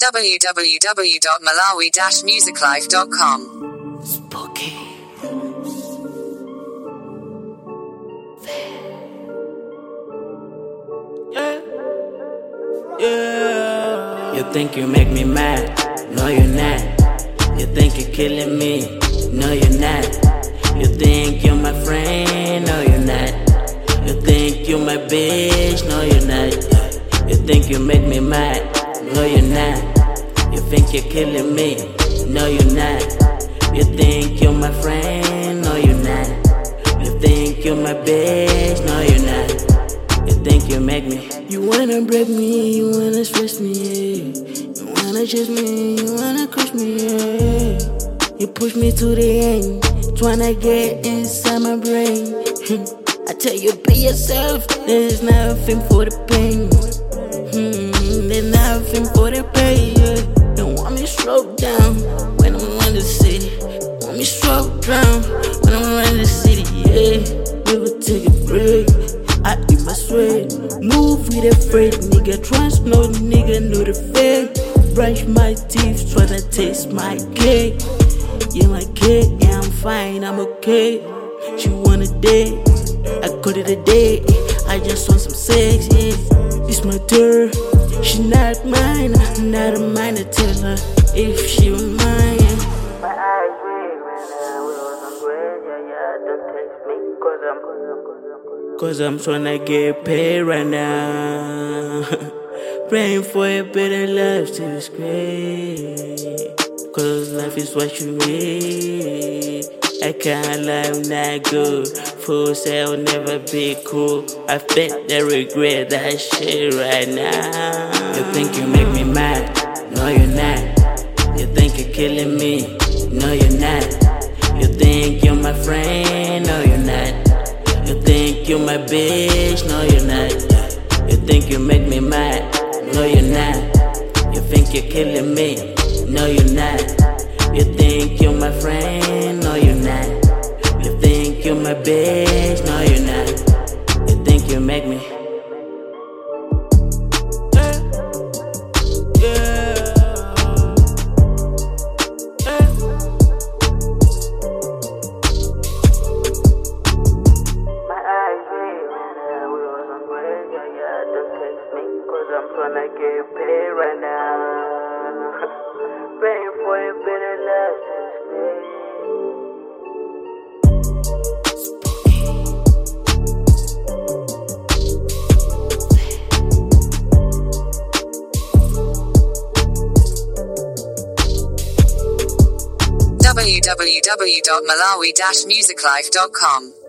www.malawi-musiclife.com. Spooky. Yeah. You think you make me mad? No, you're not. You think you're killing me? No, you're not. You think you're my friend? No, you're not. You think you're my bitch? No, you're not. You think you make me mad? No, you're not. You think you're killing me? No, you're not. You think you're my friend? No, you're not. You think you're my bitch? No, you're not. You think you make me? You wanna break me, you wanna stress me, yeah. You wanna chase me, you wanna crush me, yeah. You push me to the end, tryna get inside my brain. I tell you, be yourself, there's nothing for the pain. There's nothing for the pain, yeah. Don't want me slow down when I'm in the city. Want me slow down when I'm in the city, yeah. Never take a break, I eat my sweat. Move with a friend, nigga. Trust no nigga, know the fake. Brush my teeth, tryna taste my cake. Yeah, my cake, yeah, I'm fine, I'm okay. She want a date, I call it a day. I just want some sex, yeah. It's my turn, she not mine, not a mine to tell her if she was mine. My eyes red when I was on bread, yeah, don't text me, cause I'm tryna get paid right now. Praying for a better life to be great. Cause life is what you need. I can't lie, I'm not good. Fools say I'll never be cool. I bet they regret that shit right now. You think you make me mad? No, you're not. You think you're killing me? No, you're not. You think you're my friend? No, you're not. You think you're my bitch? No, you're not. You think you make me mad? No, you're not. You think you're killing me? No, you're not. You think you're my friend? No, you're not. You think you're my bitch? No, you're not. You think you make me? I'm tryna get paid right now. Praying for a better life to stay. www.malawi-musiclife.com